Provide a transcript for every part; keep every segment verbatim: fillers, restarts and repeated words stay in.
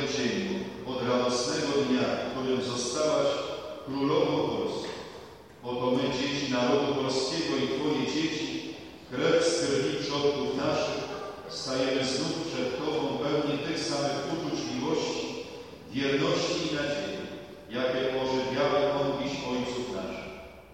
dzień od radosnego dnia, w którym zostałaś królową Polską. Oto my, dzieci narodu polskiego i Twoje dzieci, krew z krwi przodków naszych, stajemy znów przed Tobą pełni tych samych uczuć miłości, wierności i nadziei, jakie pożywiały On dziś ojców naszych.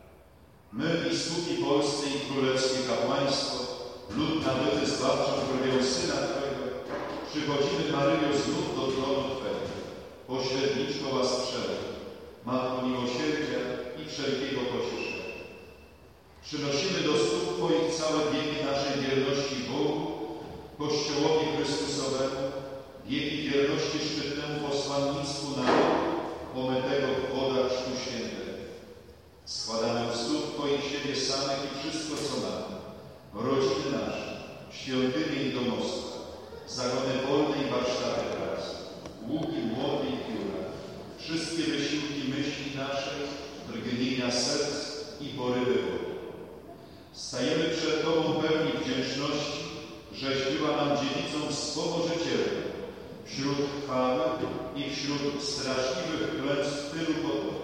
My, biskupi polscy i królewskie kapłaństwo, lud nabyty zbawczą krwią Syna Twego, przychodzimy, Maryjo, znów do tronu Twego, pośredniczko łaskawego, Matko miłosierdzia i wszelkiego pocieszenia. Przynosimy do stóp Twoich całe wieki naszej wierności Bogu, Kościołowi Chrystusowemu, wieki wierności szczytnemu posłannictwu narodu, omytego w wodach Chrztu Świętego. Składamy u stóp Twoich siebie samych i wszystko, co mamy, rodziny nasze, świątynie i domostwa, zagony wolne i warsztaty pracy, łuki, młody i pióra, wszystkie wysiłki myśli naszej, drgnienia serc i porywy wody. Stajemy przed Tobą pełni wdzięczności, żeś była nam dziewicą wspomożycielną wśród chwały i wśród straszliwych klęstw tylu potopu.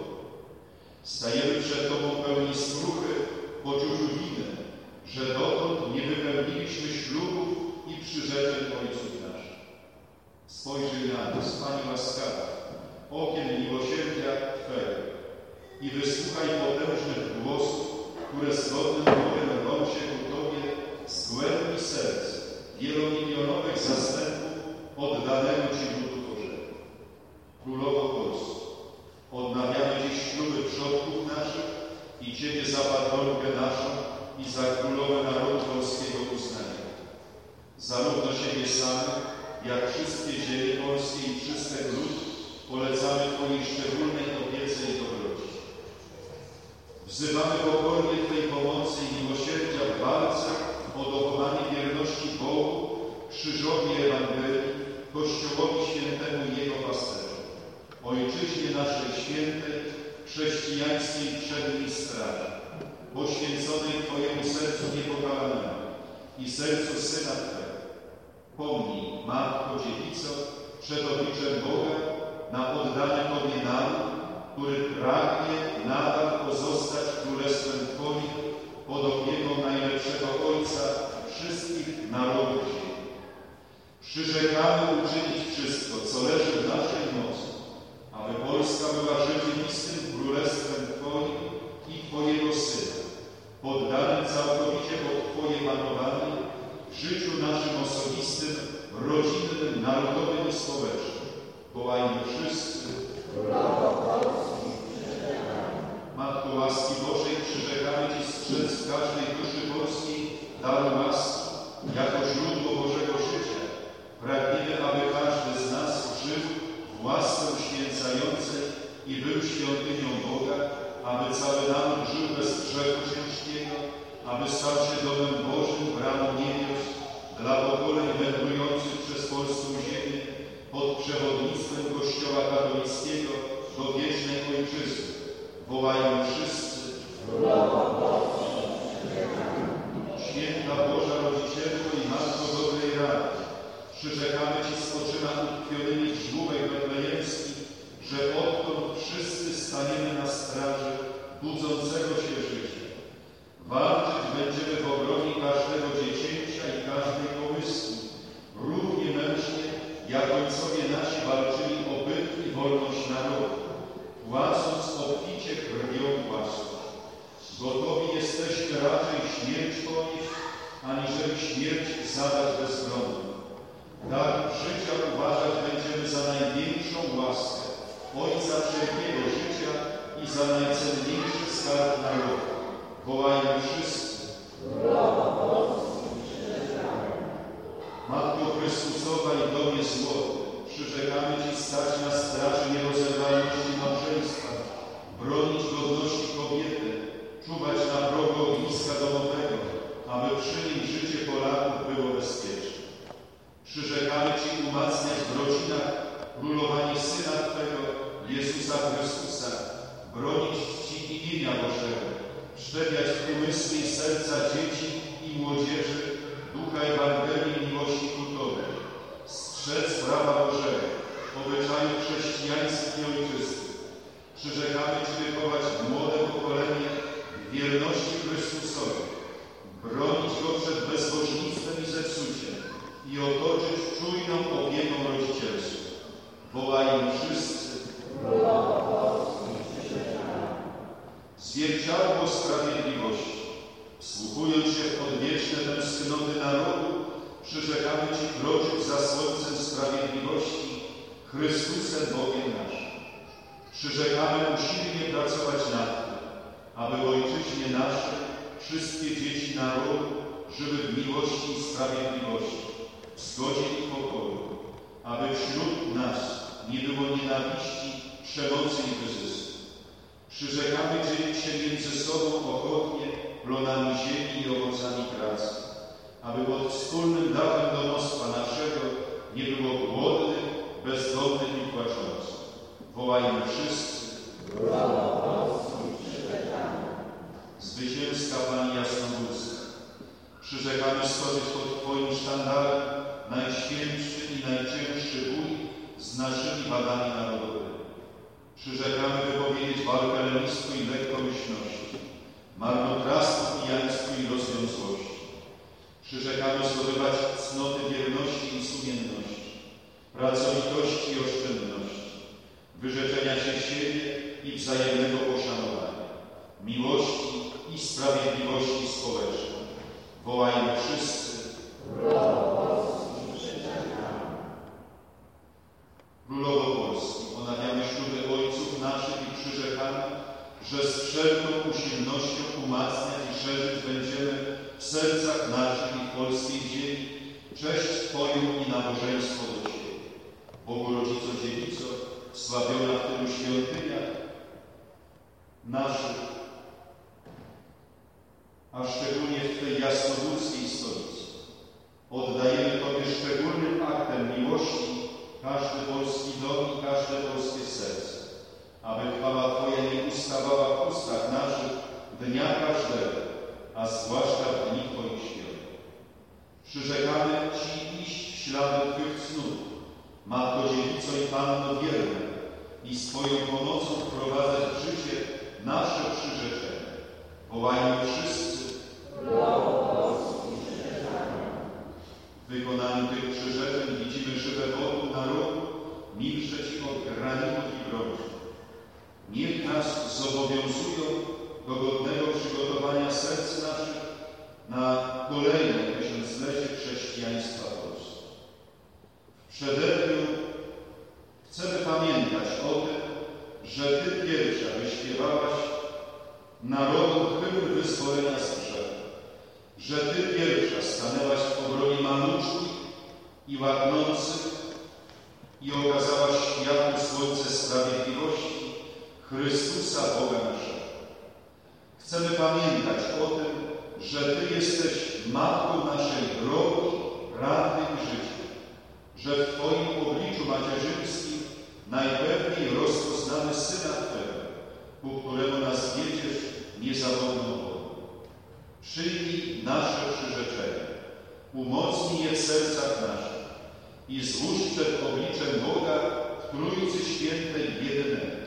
Stajemy przed Tobą pełni skruchy, poczuciu winy, że dotąd nie wypełniliśmy ślubów i przyrzeczeń ojców naszych. Spojrzyj na nas, Pani łaskawa, okiem miłosierdzia Twego i wysłuchaj potężnych głosów, które zgodnym chórem rwą się ku Tobie z głębi serc wielomilionowych zastępów oddanego Ci ludu Bożego. Królowo Polsko, odnawiamy dziś śluby przodków naszych i Ciebie za patronkę naszą i za królowę narodu polskiego uznania. Zarówno siebie samych, jak wszystkie ziemie polskie i wszystek lud polecamy Twojej szczególnej opiece i dobroci. Wzywamy pokornie Twej pomocy i miłosierdzia w walce o dochowanie wierności Bogu, krzyżowi Ewangelii, Kościołowi Świętemu i Jego pasterzom, Ojczyźnie naszej świętej, chrześcijańskiej przedniej straży, poświęconej Twojemu sercu niepokalanemu i sercu Syna Twego. Pomnij, Matko Dziewico, przed obliczem Boga na oddany Tobie naród, który pragnie nadal pozostać królestwem Twoim pod opieką najlepszego Ojca wszystkich narodów ziemi. Przyrzekamy uczynić wszystko, co leży w naszej mocy, aby Polska była rzeczywistym królestwem Twoim i Twojego Syna, poddanym całkowicie pod Twoje panowanie w życiu naszym osobistym, rodzinnym, narodowym i społecznym. Wołajmy wszyscy. Matko łaski Bożej, przyrzekamy Ci strzec w każdej duszy polskiej daru łaski, jako źródło Bożego życia. Pragniemy, aby każdy z nas żył w łasce uświęcającej i był świątynią Boga, aby cały naród żył bez grzechu ciężkiego, aby stał się domem Bożym, bramą niebios dla pokoleń wędrujących przez polską ziemię pod przewodnictwem Kościoła katolickiego do wiecznej Ojczyzny. Wołają wszyscy. Święta Boża Rodzicielko i Matko dobrej rady, przyrzekamy Ci z oczyma utkwionymi w żłóbek betlejemskich, że odtąd wszyscy staniemy na straży budzącego się życia. Walczyć będziemy w obronie każdego dziecięcia i każdej pomysłu, równie mężnie, jak ojcowie nasi walczyli o byt i wolność narodu, płacąc obficie krwią własną. Gotowi jesteśmy raczej śmierć ponieść, aniżeli śmierć zadać bezbronną. Dar życia uważać będziemy za największą łaskę Ojca wszelkiego życia i za najcenniejszy skarb narodu. Wołajmy wszyscy. Matko Chrystusowa i Domie Złoty, przyrzekamy Ci stać na straży nierozerwalności małżeństwa, bronić godności kobiety, czuwać na progu ogniska domowego, aby przy nim życie Polaków było bezpieczne. Przyrzekamy Ci umacniać w rodzinach królowanie Syna Twego, Jezusa Chrystusa, bronić Ci imienia Bożego, wszczepiać w umysły i serca dzieci i młodzieży ducha Ewangelii miłości ku Tobie, strzec prawa Bożego, obyć Przyrzekamy Ci wychować młode pokolenie w wierności Chrystusowi, bronić Go przed bezbożnictwem i zepsuciem i otoczyć czujną opieką rodzicielską. Wołajmy wszyscy. Zwierciadło sprawiedliwości. Wsłuchując się w odwieczne tęsknoty narodu, przyrzekamy Ci kroczyć za słońcem sprawiedliwości, Chrystusem Bogiem naszym. Przyrzekamy usilnie pracować nad tym, aby w Ojczyźnie naszej wszystkie dzieci narodu żyły w miłości i sprawiedliwości, w zgodzie i pokoju, aby wśród nas nie było nienawiści, przemocy i wyzysku. Przyrzekamy dzielić się między sobą ochotnie plonami ziemi i owocami pracy, aby pod wspólnym dachem domostwa naszego nie było głodnych, bezdomnych i płaczących. Wołajmy wszyscy. Zwycięska Pani Jasnogórska, przyrzekamy stoczyć pod Twoim sztandarem najświętszy i najcięższy bój z naszymi wadami narodowymi. Przyrzekamy wypowiedzieć walkę lenistwu i lekkomyślności, marnotrawstwu, pijaństwu i rozwiązłości. Przyrzekamy zdobywać cnoty wierności i sumienności, pracowitości i oszczędności, wyrzeczenia się siebie i wzajemnego poszanowania, miłości i sprawiedliwości społecznej. Wołajmy wszyscy. Królowo Polski, ponawiamy śluby ojców naszych i przyrzekamy, że z wszelką usilnością umacniać i szerzyć będziemy w sercach naszych i w polskiej ziemi cześć Twoją i nabożeństwo do Ciebie. Bogu Rodzico Dziewico, wsławiona w tylu świątyniach naszych, a szczególnie w Twej jasnogórskiej stolicy, oddajemy Tobie szczególnym aktem miłości każdy polski dom i każde polskie serce, aby chwała Twoja nie ustawała w ustach naszych dnia każdego, a zwłaszcza w dni Twoich świąt. Przyrzekamy Ci iść w ślady Twych cnót, Matko Dziewico i Panno wierna, i z Twoją pomocą wprowadzać w życie nasze przyrzeczenia. Wołajmy wszyscy. W wykonaniu tych przyrzeczeń widzimy żywe wokół narodu, milczeć od granitów i brązu. Niech nas zobowiązują do godnego przygotowania serc naszych na kolejne tysiąclecie chrześcijaństwa Polski. W przededniu chcemy pamiętać o tym, że Ty pierwsza wyśpiewałaś narodom hymn wyzwolenia z grzechu, że Ty pierwsza stanęłaś w obronie maluczkich i łaknących i okazałaś światu słońce sprawiedliwości, Chrystusa Boga naszego. Chcemy pamiętać o tym, że Ty jesteś Matką naszej drogi, rady i życia, że w Twoim obliczu macierzyńskim najpewniej rozpoznamy Syna Twego, ku któremu nas wiedziesz niezawodną wolą. Przyjmij nasze przyrzeczenia, umocnij je w sercach naszych i złóż przed obliczem Boga w Trójcy Świętej jedynego.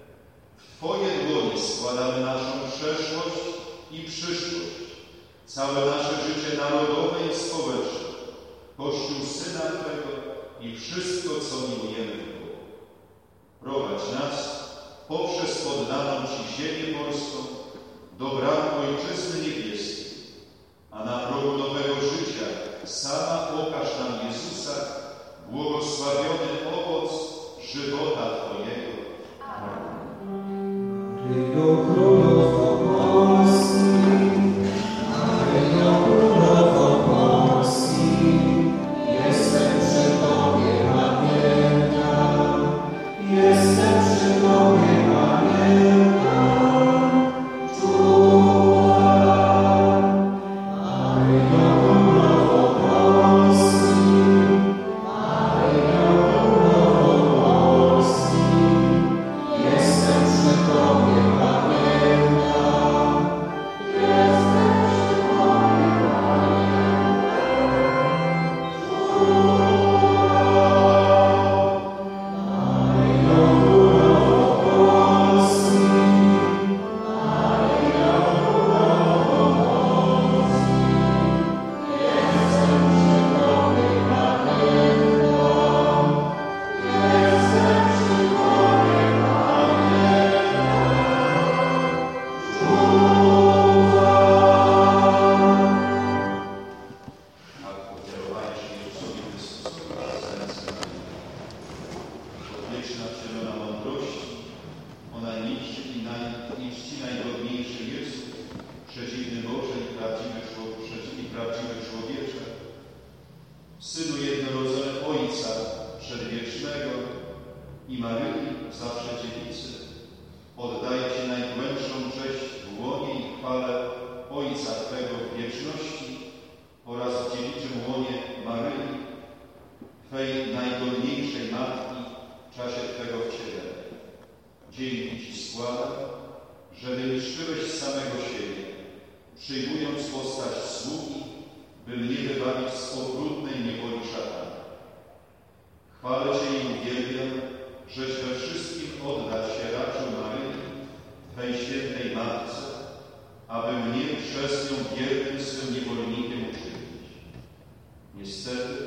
W Twoje dłonie składamy naszą przeszłość i przyszłość, całe nasze życie narodowe i społeczne, Kościół Syna Twego i wszystko, co miłujemy w Bogu. Prowadź nas poprzez poddaną Ci ziemię polską do bram Ojczyzny Niebieskiej, a na progu nowego życia sama pokaż nam Jezusa, błogosławiony owoc żywota Twojego. Jestem przy Tobie, pamiętam. odwieczna wcielona mądrości, ona niczci i, naj, niczci najgodniejszy Jezu, przeciwny Boże i prawdziwy, przeciwny i prawdziwy człowiecze, Synu jednorodzony Ojca Przedwiecznego i Maryi, zawsze dziewicy, oddaję Ci najgłębszą cześć w łonie i chwale Ojca Twego w wieczności oraz w dziewiczym łonie Maryi, Twej najgodniejszej Matki w czasie Twego wcielenia. Dzięki Ci składam, że wyniszczyłeś samego siebie, przyjmując postać sługi, by mnie wybawić z okrutnej niewoli szatana. Chwalę Cię i uwielbiam, żeś we wszystkim oddać się raczył Maryi, Twej świętej Matce, aby mnie przez nią wiernym swym niewolnikiem uczynić. Niestety,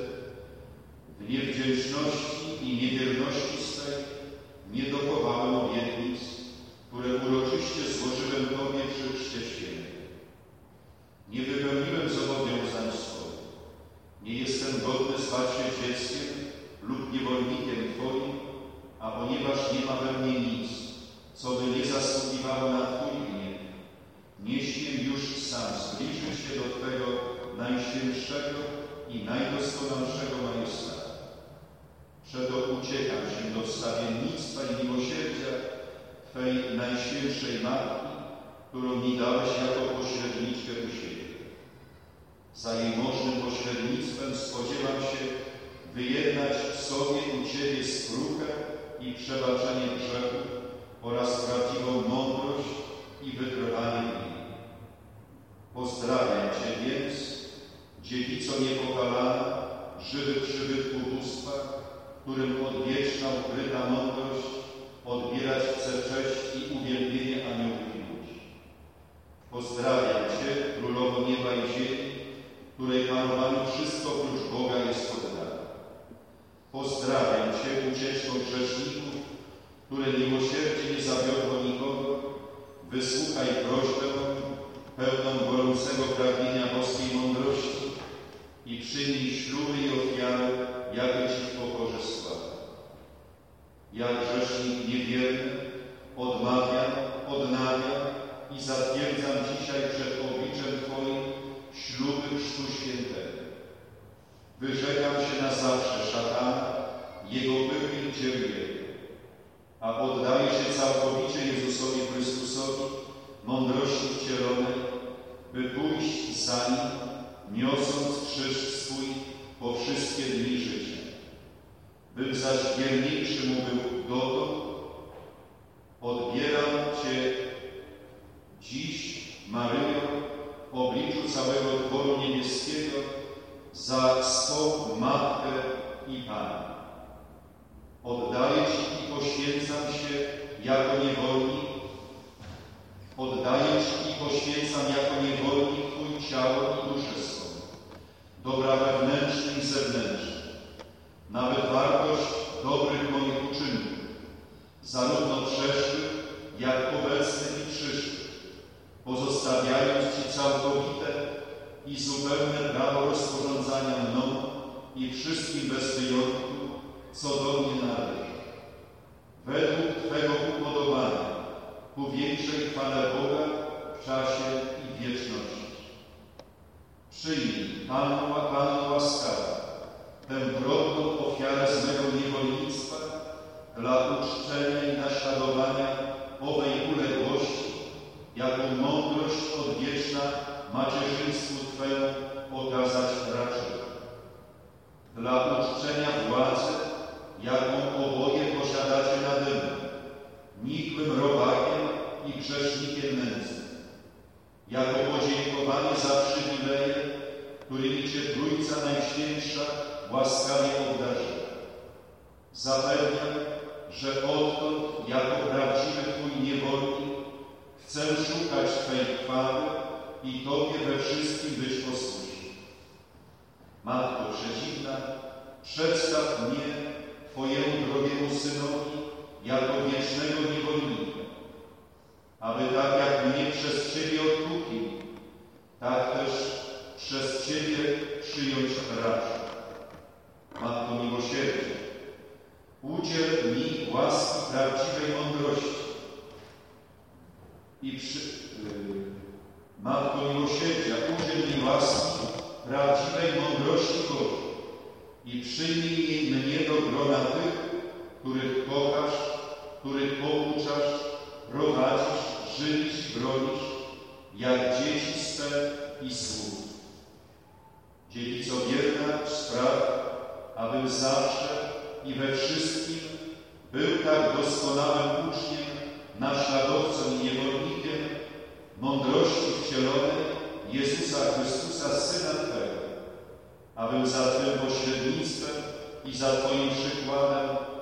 w niewdzięczności i niewierności swej nie dochowałem obietnic, które uroczyście złożyłem Tobie przy Chrzcie Świętym. Nie wypełniłem zobowiązań swoich. Nie jestem godny zwać się dzieckiem lub niewolnikiem Twoim, a ponieważ nie ma we mnie nic, co by nie zasługiwało na Twój gniew, nie śmiem już sam zbliżyć się do Twego najświętszego i najdoskonalszego majestatu. Przeto uciekam się do wstawiennictwa i miłosierdzia Twej najświętszej Matki, którą mi dałeś jako pośredniczkę u siebie. Za jej możnym pośrednictwem spodziewam się wyjednać w sobie u Ciebie skruchę i przebaczenie grzechu oraz prawdziwą mądrość i wytrwanie w nim. Pozdrawiam Cię więc, dziewico niepokalana, żywy przybytku bóstwa, którym odwieczna ukryta mądrość odbierać chce cześć i uwielbienie aniołów i ludzi. Pozdrawiam Cię, Królowo nieba i ziemi, której panowaniu wszystko prócz Boga jest poddane. Pozdrawiam Cię, ucieczko grzeszników, które miłosierdzie nie zawiodło nikogo. Wysłuchaj prośbę pełną gorącego pragnienia boskiej mądrości i przyjmij śluby i ofiary, jakie Ci w pokorze składam. Ja, grzesznik niewierny, odmawiam, odnawiam i zatwierdzam dzisiaj przed obliczem Twoim śluby Chrztu Świętego. Wyrzekam się na zawsze szatana, jego pychy i cierpienia, a poddaję się całkowicie Jezusowi Chrystusowi, mądrości wcielonej, by pójść za Nim, niosąc krzyż swój po wszystkie dni życia. Bym zaś wierniejszy Mu był dotąd, odbieram Cię dziś, Maryjo, w obliczu całego dworu niebieskiego, za swą Matkę i Panią. Oddaję Ci i poświęcam się jako niewolnik, oddaję Ci i poświęcam jako niewolnik Twój ciało i duszę swą, dobra wewnętrzne i zewnętrzne, nawet wartość dobrych moich uczynków, zarówno przeszłych, jak obecnych i przyszłych, pozostawiając Ci całkowite i zupełne prawo rozporządzania mną i wszystkim bez wyjątku, co do mnie należy. Według Twego upodobania, ku większej chwale Boga w czasie i wieczności. Przyjmij, Panu, Panu łaskawa, tę drobną ofiarę z mego niewolnictwa dla uczczenia i naśladowania owej uległości, jaką mądrość odwieczna macierzyństwu Twemu okazać raczyła. Dla uczczenia władzy, jaką oboje posiadacie nade mną, nikłym robakiem i grzesznikiem nędznym, jako podziękowanie za przywileje, którymi Cię Trójca Najświętsza łaskawie obdarzyła. Zapewniam, że odtąd, jako prawdziwy Twój niewolnik, chcę szukać Twej chwały i Tobie we wszystkim być posłuszny. Matko Przedziwna, przedstaw mnie Twojemu drogiemu Synowi jako wiecznego niewolnika, aby tak jak mnie przez Ciebie odkupił, tak też przez Ciebie przyjąć raczył. Matko miłosierdzia, udziel mi łaski prawdziwej mądrości. I przy, yy, Matko miłosierdzia, udziel mi łaski prawdziwej mądrości Bożej i przyjmij mnie do grona tych, których kochasz, których pouczasz, prowadzisz, żywisz, bronisz, jak dzieci swe i sług. Dziewico wierna, spraw, abym zawsze i we wszystkim był tak doskonałym uczniem, naśladowcą i niewolnikiem mądrości wcielonej Jezusa Chrystusa, Syna Twego, abym za Twym pośrednictwem i za Twoim przykładem